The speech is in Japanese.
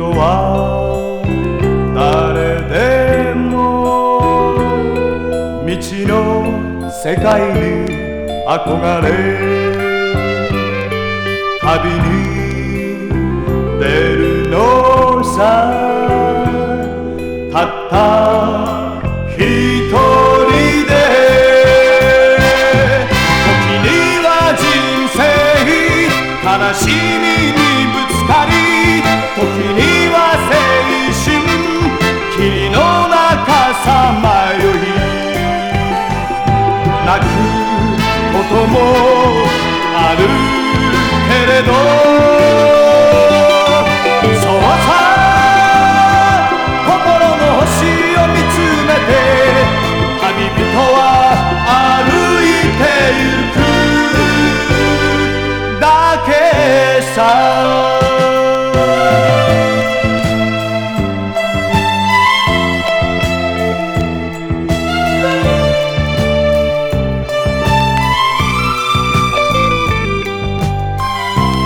人は誰でも未知の世界に憧れ旅に出るのさ。たった一人で時には人生悲しみにぶつかり、時には青春霧の中さまよい、泣くこともあるけれど、そうさ心の星を見つめて旅人は歩いてゆくだけさ。